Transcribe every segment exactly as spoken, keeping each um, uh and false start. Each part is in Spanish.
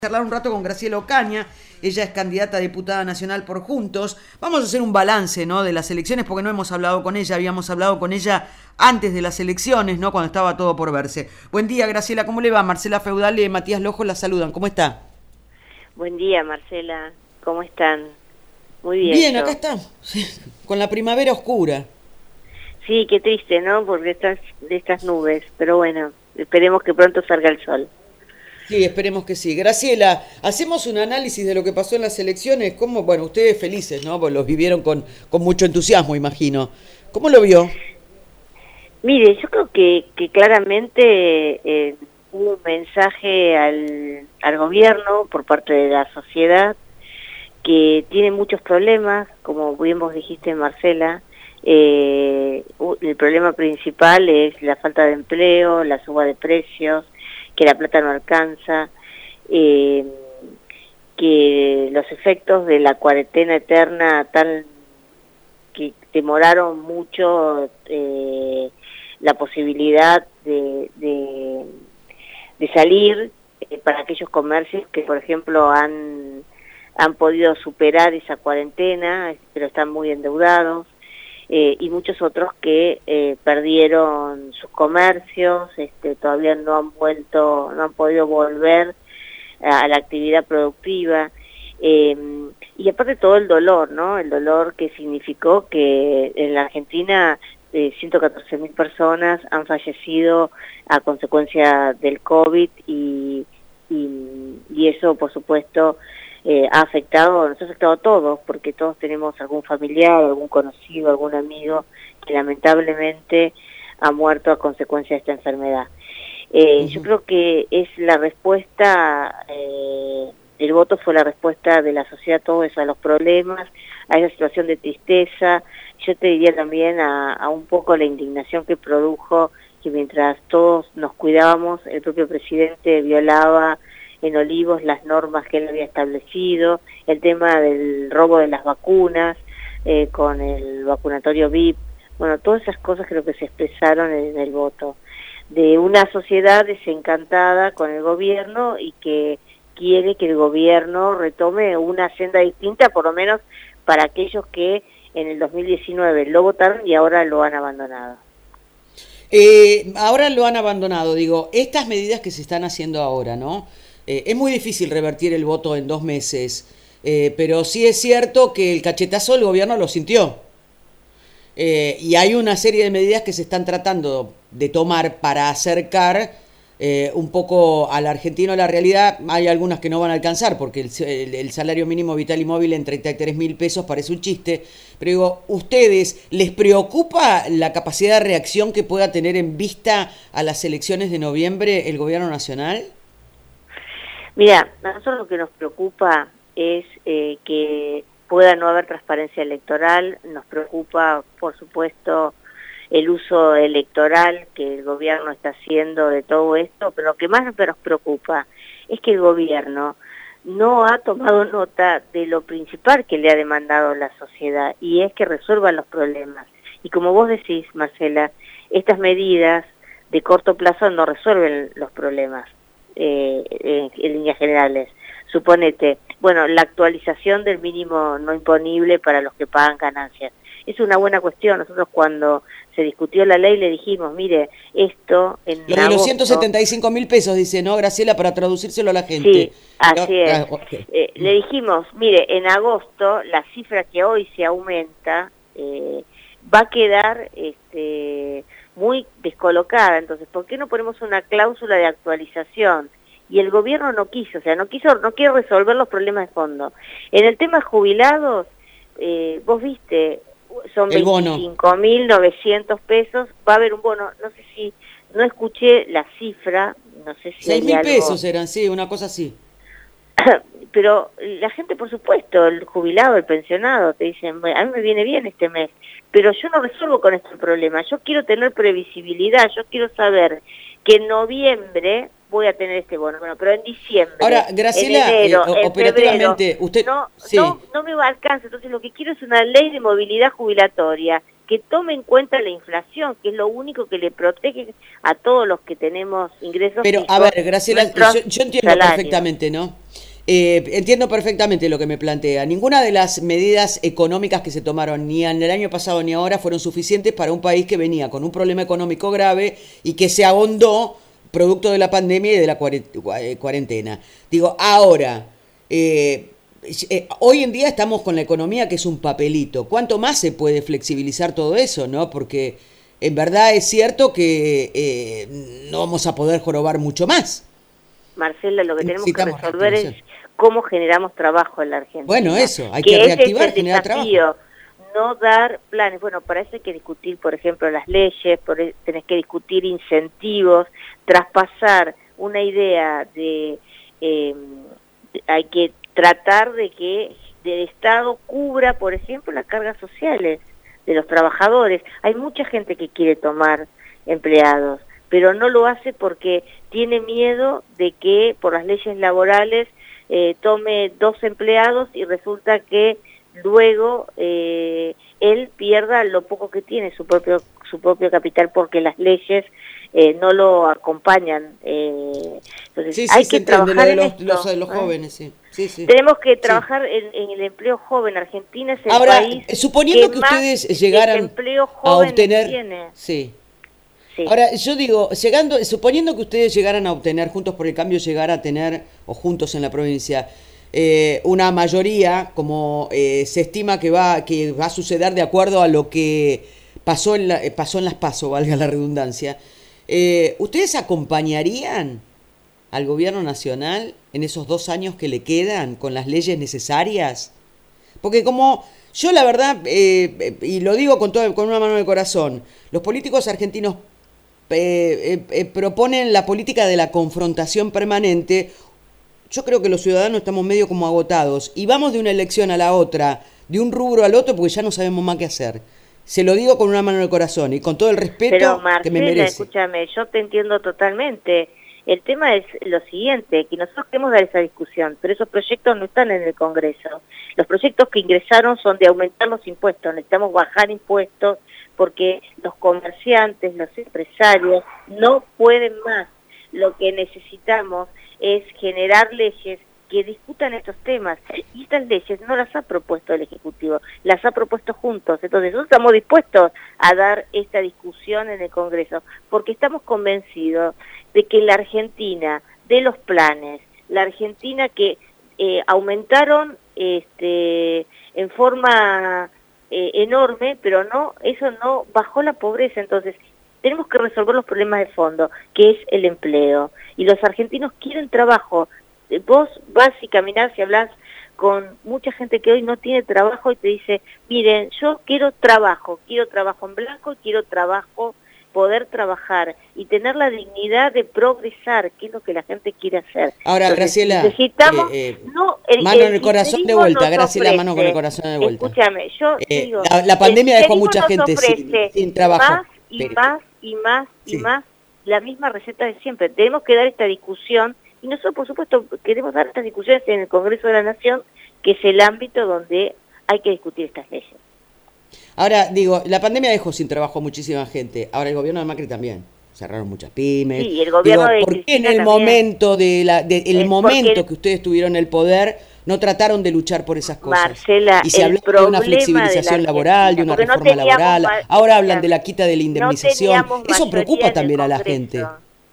Charlar un rato con Graciela Ocaña. Ella es candidata a diputada nacional por Juntos. Vamos a hacer un balance, ¿no?, de las elecciones, porque no hemos hablado con ella, habíamos hablado con ella antes de las elecciones, ¿no?, cuando estaba todo por verse. Buen día, Graciela, ¿cómo le va? Marcela Feudal y Matías Lojo la saludan, ¿cómo está? Buen día, Marcela, ¿cómo están? Muy bien. Bien, yo. acá estamos, con la primavera oscura. Sí, qué triste, ¿no? Porque estas, de estas nubes, pero bueno, esperemos que pronto salga el sol. Sí, esperemos que sí. Graciela, hacemos un análisis de lo que pasó en las elecciones. ¿Cómo? Bueno, ustedes felices, ¿no? Pues los vivieron con, con mucho entusiasmo, imagino. ¿Cómo lo vio? Mire, yo creo que, que claramente eh, hubo un mensaje al, al gobierno por parte de la sociedad que tiene muchos problemas, como bien vos dijiste, Marcela. Eh, el problema principal es la falta de empleo, la suba de precios, que la plata no alcanza, eh, que los efectos de la cuarentena eterna tal que demoraron mucho eh, la posibilidad de, de, de salir eh, para aquellos comercios que, por ejemplo, han, han podido superar esa cuarentena, pero están muy endeudados. Eh, y muchos otros que eh, perdieron sus comercios, este, todavía no han vuelto, no han podido volver a, a la actividad productiva, eh, y aparte todo el dolor, ¿no? El dolor que significó que en la Argentina eh, ciento catorce mil personas han fallecido a consecuencia del COVID y, y, y eso, por supuesto, Eh, ha afectado, nos ha afectado a todos, porque todos tenemos algún familiar, algún conocido, algún amigo que lamentablemente ha muerto a consecuencia de esta enfermedad. Eh, uh-huh. Yo creo que es la respuesta, eh, el voto fue la respuesta de la sociedad a todo eso, a los problemas, a esa situación de tristeza. Yo te diría también a, a un poco la indignación que produjo que mientras todos nos cuidábamos, el propio presidente violaba en Olivos las normas que él había establecido, el tema del robo de las vacunas, eh, con el vacunatorio V I P, bueno, todas esas cosas creo que se expresaron en el voto, de una sociedad desencantada con el gobierno y que quiere que el gobierno retome una senda distinta, por lo menos para aquellos que en el dos mil diecinueve lo votaron y ahora lo han abandonado. Eh, ahora lo han abandonado, digo, estas medidas que se están haciendo ahora, ¿no? Eh, es muy difícil revertir el voto en dos meses, eh, pero sí es cierto que el cachetazo del gobierno lo sintió. Eh, y hay una serie de medidas que se están tratando de tomar para acercar eh, un poco al argentino a la realidad. Hay algunas que no van a alcanzar, porque el, el, el salario mínimo vital y móvil en treinta y tres mil pesos parece un chiste. Pero digo, ¿ustedes les preocupa la capacidad de reacción que pueda tener en vista a las elecciones de noviembre el gobierno nacional? Mira, a nosotros lo que nos preocupa es eh, que pueda no haber transparencia electoral, nos preocupa, por supuesto, el uso electoral que el gobierno está haciendo de todo esto, pero lo que más nos preocupa es que el gobierno no ha tomado nota de lo principal que le ha demandado la sociedad, y es que resuelvan los problemas. Y como vos decís, Marcela, estas medidas de corto plazo no resuelven los problemas. Eh, en, en líneas generales, suponete, bueno, la actualización del mínimo no imponible para los que pagan ganancias, es una buena cuestión. Nosotros cuando se discutió la ley le dijimos, mire, esto en Lo de agosto, los ciento setenta y cinco mil pesos, dice, ¿no, Graciela? Para traducírselo a la gente. Sí, así es. Ah, okay. eh, le dijimos, mire, en agosto la cifra que hoy se aumenta eh, va a quedar este muy descolocada, entonces, ¿por qué no ponemos una cláusula de actualización? Y el gobierno no quiso, o sea, no quiso, no quiere resolver los problemas de fondo. En el tema jubilados, eh, vos viste, son veinticinco mil novecientos pesos, va a haber un bono, no sé si, no escuché la cifra, no sé si seis mil pesos eran, sí, una cosa así. Pero la gente, por supuesto, el jubilado, el pensionado, te dicen, a mí me viene bien este mes, pero yo no resuelvo con este problema, yo quiero tener previsibilidad, yo quiero saber que en noviembre voy a tener este bono, bueno, pero en diciembre, ahora, Graciela, en enero, eh, en operativamente, febrero, usted, no, sí. no, no me va a alcanzar, entonces lo que quiero es una ley de movilidad jubilatoria, que tome en cuenta la inflación, que es lo único que le protege a todos los que tenemos ingresos. Pero, a ver, Graciela, yo, yo entiendo salarios. perfectamente, ¿no? Eh, entiendo perfectamente lo que me plantea. Ninguna de las medidas económicas que se tomaron ni en el año pasado ni ahora fueron suficientes para un país que venía con un problema económico grave y que se ahondó producto de la pandemia y de la cuarentena. Digo, ahora, eh, eh, hoy en día estamos con la economía que es un papelito. ¿Cuánto más se puede flexibilizar todo eso, no? Porque en verdad es cierto que eh, no vamos a poder jorobar mucho más. Marcela, lo que tenemos que resolver es cómo generamos trabajo en la Argentina. Bueno, eso, hay que, que reactivar, es generar desafío, trabajo. No dar planes. Bueno, para eso hay que discutir, por ejemplo, las leyes, por, tenés que discutir incentivos, traspasar una idea de... Eh, hay que tratar de que el Estado cubra, por ejemplo, las cargas sociales de los trabajadores. Hay mucha gente que quiere tomar empleados, pero no lo hace porque tiene miedo de que por las leyes laborales eh, tome dos empleados y resulta que luego eh, él pierda lo poco que tiene, su propio su propio capital, porque las leyes eh, no lo acompañan. Eh, entonces sí, sí, hay que trabajar de en los, esto, los, los ¿eh? jóvenes, sí. Sí, sí. Tenemos que trabajar sí. en, en el empleo joven. Argentina es el Ahora, país suponiendo que, que más ustedes llegaran empleo a obtener, tiene. Sí. Sí. Ahora, yo digo, llegando, suponiendo que ustedes llegaran a obtener, Juntos por el Cambio llegara a tener, o Juntos en la provincia, eh, una mayoría, como eh, se estima que va, que va a suceder de acuerdo a lo que pasó en, la, pasó en las PASO, valga la redundancia, eh, ¿ustedes acompañarían al gobierno nacional en esos dos años que le quedan con las leyes necesarias? Porque como yo la verdad, eh, y lo digo con, todo, con una mano en el corazón, los políticos argentinos eh, eh, eh, proponen la política de la confrontación permanente. Yo creo que los ciudadanos estamos medio como agotados y vamos de una elección a la otra, de un rubro al otro, porque ya no sabemos más qué hacer. Se lo digo con una mano en el corazón y con todo el respeto Pero, Marcela, que me merece. Escúchame, yo te entiendo totalmente. El tema es lo siguiente, que nosotros queremos dar esa discusión, pero esos proyectos no están en el Congreso. Los proyectos que ingresaron son de aumentar los impuestos, necesitamos bajar impuestos porque los comerciantes, los empresarios no pueden más. Lo que necesitamos es generar leyes que discutan estos temas, y estas leyes no las ha propuesto el Ejecutivo, las ha propuesto Juntos. Entonces nosotros estamos dispuestos a dar esta discusión en el Congreso, porque estamos convencidos de que la Argentina de los planes, la Argentina que eh, aumentaron este, en forma eh, enorme, pero no, eso no bajó la pobreza. Entonces tenemos que resolver los problemas de fondo, que es el empleo, y los argentinos quieren trabajo. Vos vas y caminás y hablas con mucha gente que hoy no tiene trabajo y te dice, miren, yo quiero trabajo, quiero trabajo en blanco y quiero trabajo, poder trabajar y tener la dignidad de progresar, que es lo que la gente quiere hacer. Ahora, Entonces, Graciela, necesitamos, eh, eh, no, el, mano el en el corazón de vuelta, Graciela, mano con el corazón de vuelta. Escúchame, yo eh, digo, la, la pandemia dejó mucha gente sin, ofrece sin trabajo. más y pero, más y más y sí. más la misma receta de siempre. Tenemos que dar esta discusión. Y nosotros, por supuesto, queremos dar estas discusiones en el Congreso de la Nación, que es el ámbito donde hay que discutir estas leyes. Ahora, digo, la pandemia dejó sin trabajo a muchísima gente. Ahora el gobierno de Macri también. Cerraron muchas pymes. Sí, el gobierno digo, de ¿por qué Cristina en el también? momento de la, de, el Es momento porque- que ustedes tuvieron el poder no trataron de luchar por esas cosas? Marcela, y se el habló de una problema flexibilización de la laboral, de una Argentina, porque no reforma teníamos laboral. ma- Ahora hablan de la quita de la No indemnización. teníamos Eso mayoría preocupa en el también a la Congreso. gente.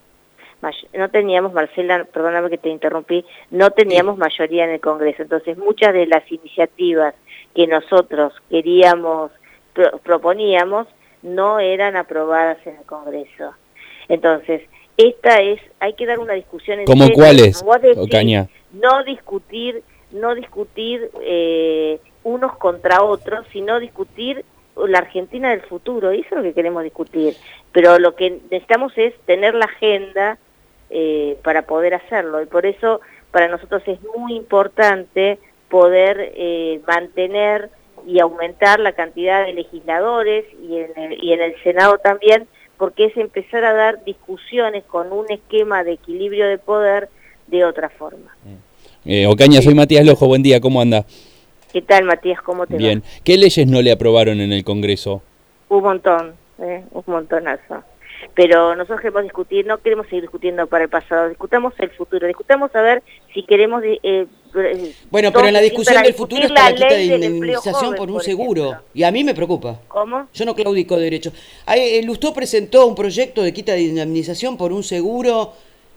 May- No teníamos, Marcela, perdóname que te interrumpí, no teníamos Sí. mayoría en el Congreso. Entonces, muchas de las iniciativas que nosotros queríamos, pro- proponíamos, no eran aprobadas en el Congreso. Entonces, esta es, hay que dar una discusión en ¿Cómo serio, cuáles, como vos decís, Ocaña? no discutir, no discutir eh, unos contra otros, sino discutir la Argentina del futuro. Eso es lo que queremos discutir. Pero lo que necesitamos es tener la agenda eh, para poder hacerlo. Y por eso para nosotros es muy importante poder eh, mantener y aumentar la cantidad de legisladores y en el, y en el Senado también, porque es empezar a dar discusiones con un esquema de equilibrio de poder de otra forma. Eh, Ocaña, soy Matías Lojo, buen día, ¿cómo anda? ¿Qué tal, Matías? ¿Cómo te Bien. va? ¿Qué leyes no le aprobaron en el Congreso? Un montón, ¿eh? Un montonazo. Pero nosotros queremos discutir, no queremos seguir discutiendo para el pasado, discutamos el futuro, discutamos a ver si queremos... Eh, bueno, pero en la discusión del futuro está la quita de indemnización por un por seguro, ejemplo. Y a mí me preocupa. ¿Cómo? Yo no claudico derechos. Ahí, Lustó presentó un proyecto de quita de indemnización por un seguro.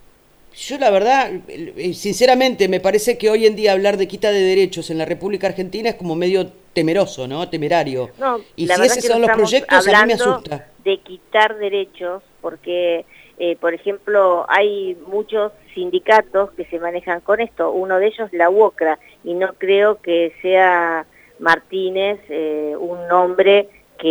Yo la verdad, sinceramente, me parece que hoy en día hablar de quita de derechos en la República Argentina es como medio temeroso, ¿no? Temerario. No, y la si verdad esos es que son no los proyectos, a mí me asusta. De quitar derechos, porque, eh, por ejemplo, hay muchos sindicatos que se manejan con esto. Uno de ellos, la UOCRA, y no creo que sea Martínez eh, un nombre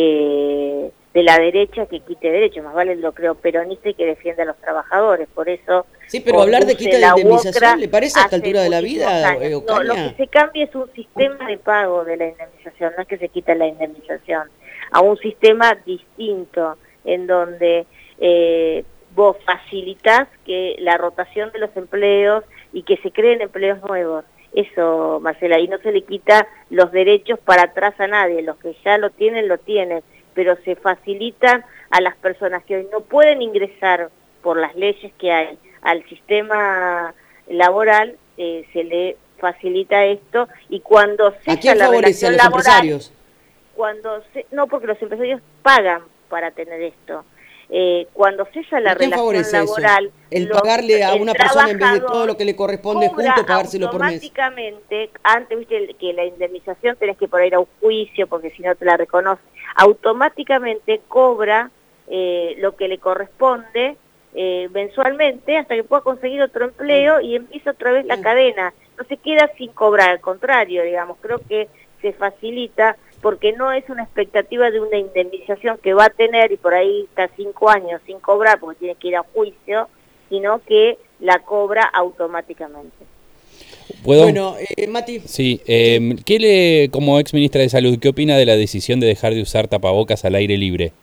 que de la derecha que quite derechos, más vale lo creo peronista y que defienda a los trabajadores, por eso... Sí, pero hablar de quita de indemnización, ¿le parece a esta altura de la vida, eh, No, lo que se cambia es un sistema de pago de la indemnización, no es que se quita la indemnización, a un sistema distinto, en donde eh, vos facilitás que la rotación de los empleos y que se creen empleos nuevos. Eso, Marcela, y no se le quita los derechos para atrás a nadie, los que ya lo tienen, lo tienen, pero se facilitan a las personas que hoy no pueden ingresar por las leyes que hay al sistema laboral, eh, se le facilita esto, y cuando cesa la relación laboral, empresarios? Cuando se, no, porque los empresarios pagan para tener esto. Eh, cuando cesa la relación laboral, eso? El los, pagarle a una persona en vez de todo lo que le corresponde junto, pagárselo por mes. Automáticamente, antes viste que la indemnización tenés que por ir a un juicio porque si no te la reconoce, automáticamente cobra eh, lo que le corresponde eh, mensualmente hasta que pueda conseguir otro empleo y empieza otra vez la mm. cadena. No se queda sin cobrar, al contrario, digamos, creo que se facilita porque no es una expectativa de una indemnización que va a tener y por ahí está cinco años sin cobrar porque tiene que ir a juicio, sino que la cobra automáticamente. ¿Puedo? Bueno, eh, Mati. Sí, eh, ¿qué le, como ex ministra de Salud, qué opina de la decisión de dejar de usar tapabocas al aire libre?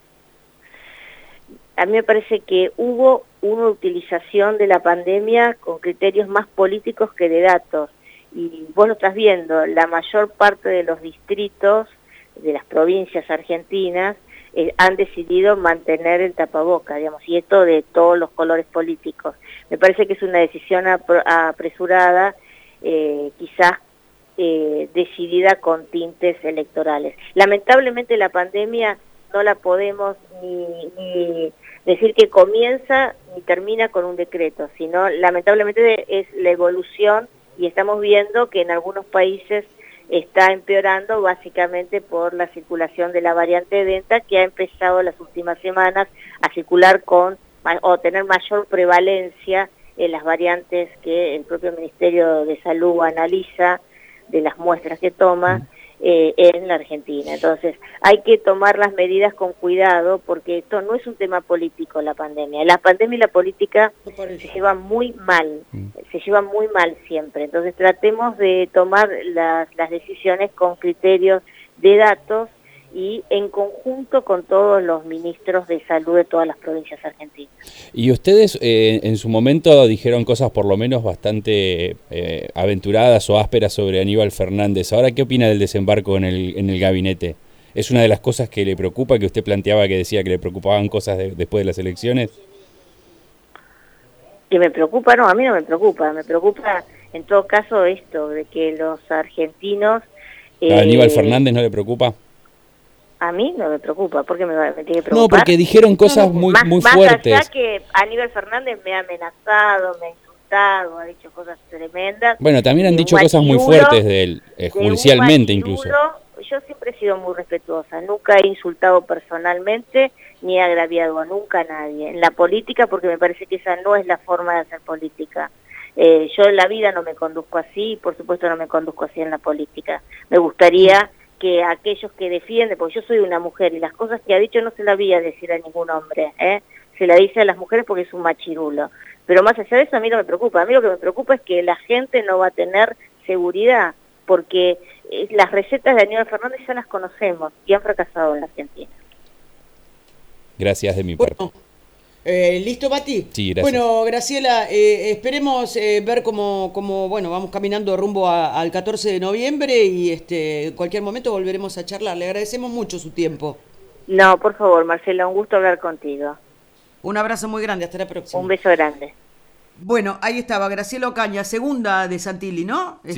A mí me parece que hubo una utilización de la pandemia con criterios más políticos que de datos. Y vos lo estás viendo, la mayor parte de los distritos de las provincias argentinas eh, han decidido mantener el tapaboca, digamos, y esto de todos los colores políticos. Me parece que es una decisión apr apresurada, eh, quizás eh, decidida con tintes electorales. Lamentablemente la pandemia no la podemos ni, ni decir que comienza ni termina con un decreto, sino lamentablemente es la evolución y estamos viendo que en algunos países está empeorando básicamente por la circulación de la variante Delta que ha empezado las últimas semanas a circular con o tener mayor prevalencia en las variantes que el propio Ministerio de Salud analiza de las muestras que toma eh, en la Argentina. Entonces hay que tomar las medidas con cuidado porque esto no es un tema político, la pandemia. La pandemia y la política se llevan muy mal, se llevan muy mal siempre. Entonces tratemos de tomar las, las decisiones con criterios de datos y en conjunto con todos los ministros de salud de todas las provincias argentinas. Y ustedes eh, en su momento dijeron cosas por lo menos bastante eh, aventuradas o ásperas sobre Aníbal Fernández. Ahora, ¿qué opina del desembarco en el, en el gabinete? ¿Es una de las cosas que le preocupa, que usted planteaba que decía que le preocupaban cosas de, después de las elecciones? Que me preocupa, no, a mí no me preocupa, me preocupa en todo caso esto, de que los argentinos... Eh, ¿A Aníbal Fernández no le preocupa? A mí no me preocupa, ¿por qué me, me tiene que preocupar? No, porque dijeron cosas no, no, muy, más, muy más fuertes. Más allá que Aníbal Fernández me ha amenazado, me ha insultado, ha dicho cosas tremendas. Bueno, también han dicho cosas muy fuertes de él, eh, judicialmente incluso. Yo siempre he sido muy respetuosa, nunca he insultado personalmente, ni he agraviado a nunca a nadie. En la política, porque me parece que esa no es la forma de hacer política. Eh, yo en la vida no me conduzco así, y por supuesto no me conduzco así en la política. Me gustaría... que aquellos que defienden, porque yo soy una mujer y las cosas que ha dicho no se las voy a decir a ningún hombre, ¿eh? Se la dice a las mujeres porque es un machirulo. Pero más allá de eso a mí no me preocupa, a mí lo que me preocupa es que la gente no va a tener seguridad, porque eh, las recetas de Aníbal Fernández ya las conocemos y han fracasado en la Argentina. Gracias de mi parte. Bueno. Eh, ¿Listo, Mati? Sí, gracias. Bueno, Graciela, eh, esperemos eh, ver cómo, cómo, bueno, vamos caminando rumbo a, al catorce de noviembre y este, en cualquier momento volveremos a charlar. Le agradecemos mucho su tiempo. No, por favor, Marcela, un gusto hablar contigo. Un abrazo muy grande, hasta la próxima. Un beso grande. Bueno, ahí estaba Graciela Ocaña, segunda de Santilli, ¿no? Sí.